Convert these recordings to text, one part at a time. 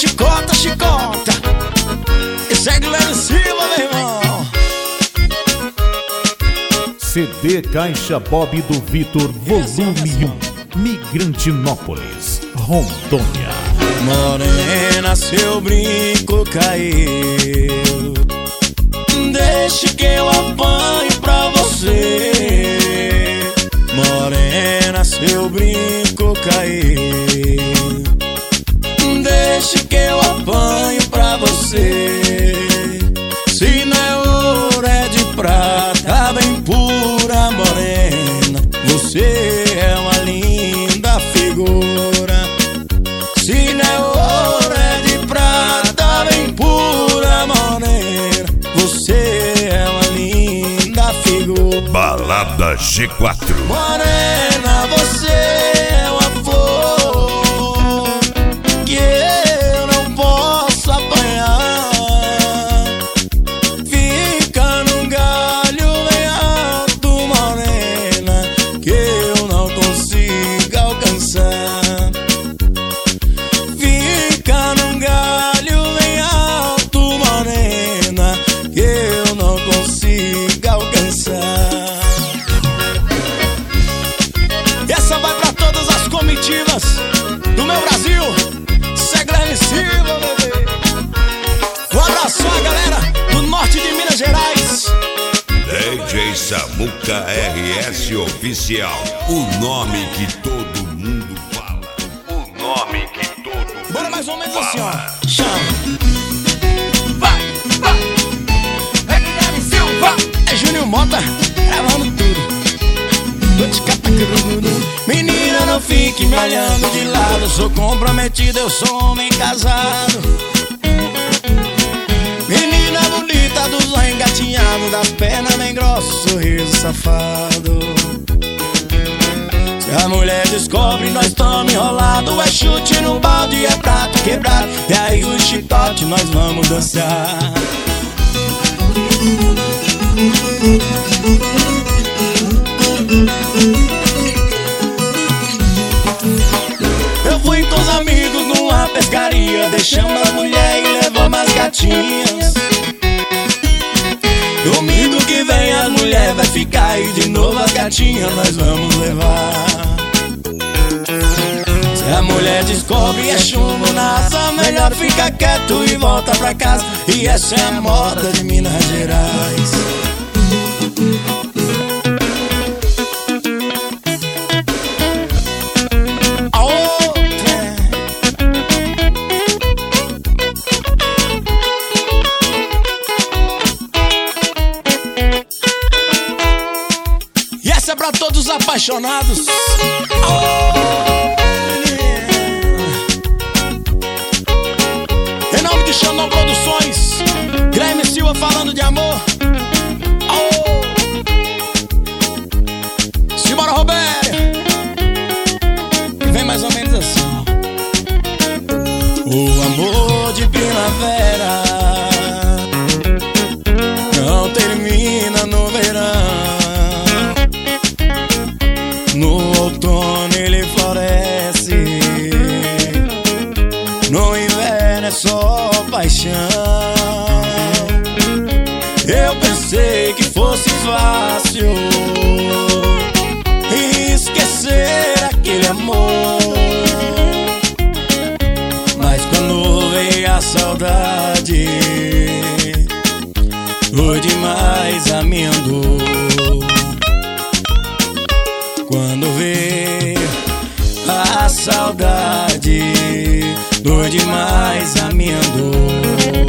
chicota, chicota. Esse é Guilherme Silva, meu irmão. CD Caixa Bob do Vitor, volume 1, Migrantinópolis, Rondônia. Morena, seu brinco caiu, deixe que eu apanhe pra você. Morena, seu brinco caiu, deixe que eu apanhe pra você. Se não é ouro, é de prata, bem pura, morena, você é uma linda figura. Se não é ouro, é de prata, bem pura, morena, você é uma linda figura. Balada G4. Morena, você é uma flor que eu não posso apanhar. Fica num galho bem alto, morena, que eu não consigo alcançar. Fica num galho bem alto, morena, que eu não consigo alcançar. E essa vai pra todas as comitivas do meu Brasil. Guilherme Silva, bebê. Um abraço à galera do norte de Minas Gerais. DJ Samuca RS Oficial. O nome que todo mundo fala. O nome que todo mundo Bora mais ou menos fala. assim, ó. Chama. Vai, vai, é Guilherme Silva. É Júnior Mota gravando tudo. Menina, não fique me olhando de lado, sou comprometido, eu sou homem casado. Menina bonita dos olhos engatinhados, das pernas bem grossas, sorriso safado. Se a mulher descobre, nós estamos enrolados. É chute no balde, é prato quebrado, e aí o chicote nós vamos dançar. Eu fui com os amigos numa pescaria, deixamos a mulher e levamos as gatinhas. Domingo que vem a mulher vai ficar e de novo as gatinhas nós vamos levar. Se a mulher descobre é chumbo na asa, melhor ficar quieto e volta pra casa. E essa é a moda de Minas Gerais. Essa é pra todos os apaixonados. Em nome de Xandão Produções, Guilherme Silva falando de amor. Simbora, Roberto. Vem mais ou menos assim, ó. O amor de primavera não termina no verão. No outono ele floresce, no inverno é só paixão. Eu pensei que fosse fácil esquecer aquele amor, mas quando veio a saudade, foi demais a me andou. Quando veio a saudade, dor demais a me andou.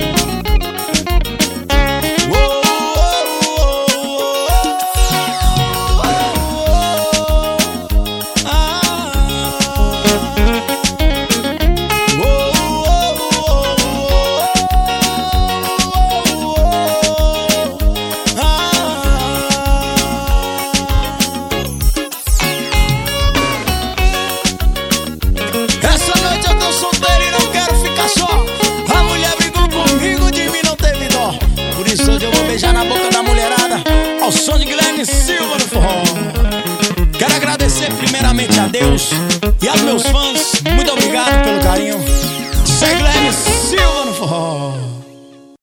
Essa noite eu tô solteiro e não quero ficar só. A mulher brigou comigo, de mim não teve dó. Por isso hoje eu vou beijar na boca da mulherada, ao som de Guilherme Silva no forró. Quero agradecer primeiramente a Deus e aos meus fãs. Muito obrigado pelo carinho. Segue Guilherme Silva. forró.